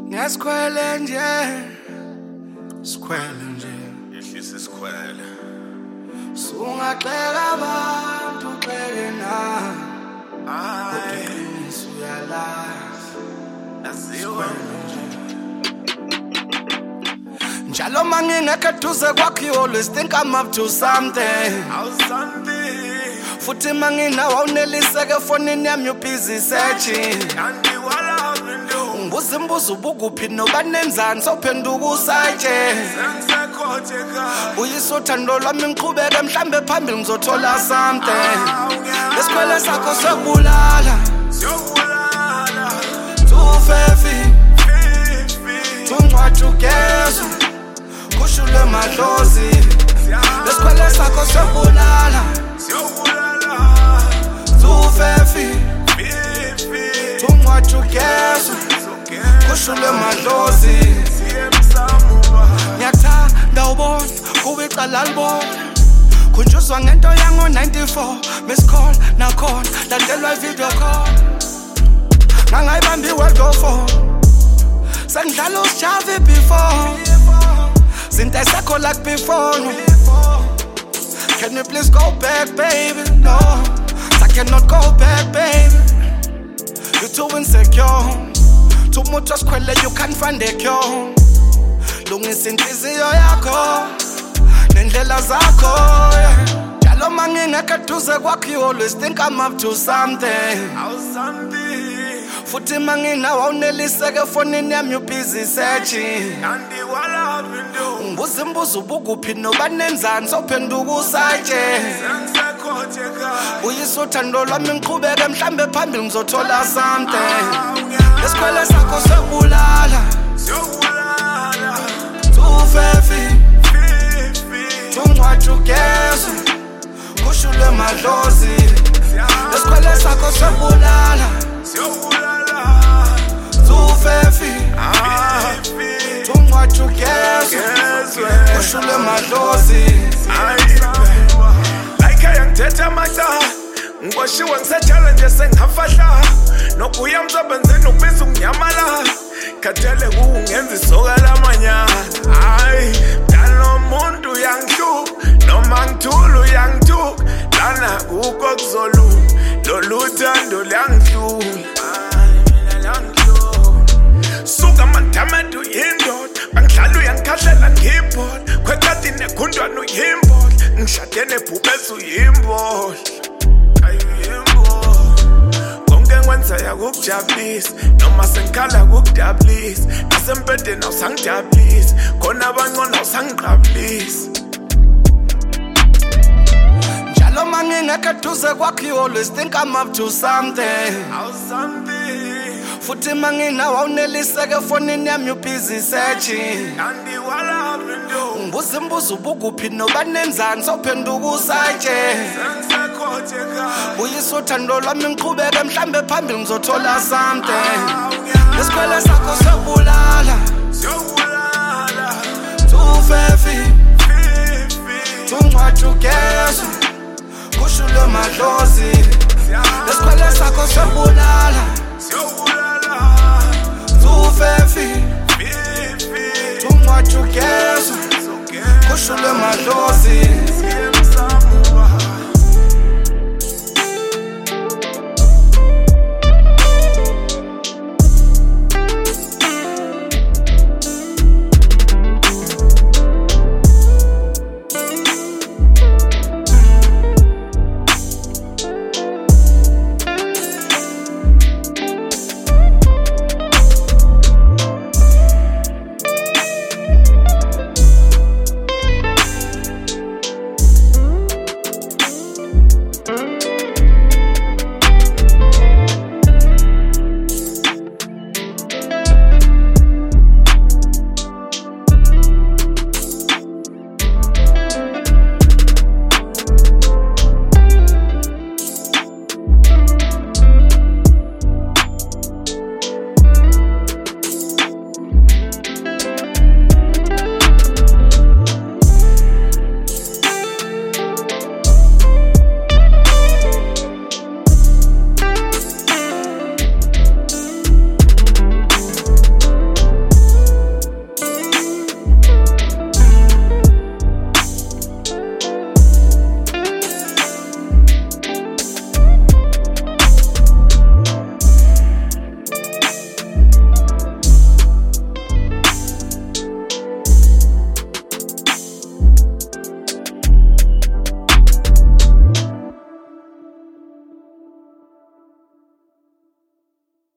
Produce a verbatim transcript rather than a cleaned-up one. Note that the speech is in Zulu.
Nesikwele nje sikwele nje Yehlisa sikwele Sungaxeka abantu xeke na Ay Usuyalazi Aziwa Njalo mangingekho eduze kwakho you always think I'm up to something How something Futhi manginawo uneliseke efonini yami you busy searching Kanti wala window Ngibuza imbuzo ubukuphi nobanenzani sophenduka usatshe Sengisekhotheka Uyisa uthando lwami ngiqhubeke mhlambe phambili ngizothola something Lesikwele sakho sokubulala Siyobulala Tufefi Fifi Tungcwathi ugezwe Kushulwe madlozi Lesikwele sakho sokubulala Siyobulala Tufefi Fifi Tungcwathi ugezwe Kushulwe madlozi Siyemsamuba Ngiyakuthanda ubona kuba icala libona Khunjuzwa ngento yango ninety-four Miss call nakhona landelwa video call Ngangayibambi world of four Sengidlala usijave before Zinto aysekho like before no. Can you please go back baby no I cannot go back baby You're too insecure Too much sikwele you can't find a cure Lungisa inhliziyo yakho nendlela zakho Njalo mangingekho eduze kwakho you always think I'm up to something How something Futhi manginawo uneliseke efonini yami you busy searching Kanti wala window Ngibuza imbuzo ubukuphi nobanenzani sophenduka usatshe Sengisekhotheka Uyisa uthando lwami ngiqhubeke mhlambe phambili ngizothola something Lesikwele sakho sokubulala Siyobulala Tufefi Fifi Tungcwathi ugezwe Kushulwe madlozi Lesikwele sakho sokubulala Siyobulala Tufefi Fifi Tungcwathi ugezwe Gezwe Kushulwe madlozi Like ayangithetha amacala Ngikwashiwe ngisetshala nje sengihafahla Nokuya emsebenzini ukubiza unginyamala Khathele kuwungenza isoka lamanyala Hayi, mdala umuntu uyangihluka Noma ngithula uyangithuka Lana kukho kuzolunga Lolu thando luyangihluka Hayi, mina luyangihluka Suka mandamete uyindoda Bangidlala uyangikhahlela ngiyibhola Khwekati nekhundwana uyimbola Ngishade nebhubesi uyimbola Ayi uyimbola Konke ngwenzayo kukujabulisa Noma sengikhala kukudabulisa Nasempedeni awusangijabulisa Khona abangcono awusangiqabulisa Njalo mangingekho eduze kwakho you always think I'm up to something How something Futhi manginawo uneliseke efonini yami you busy searching Kanti wala window Ngibuza imbuzo ubukuphi nobanenzani sophenduka usatshe Sengisekhotheka Uyisa uthando lwami ngiqhubeke mhlambe phambili ngizothola something Lesikwele sakho sokubulala Siyobulala Tufefi Fifi Tungcwathi ugezwe Kushulwe madlozi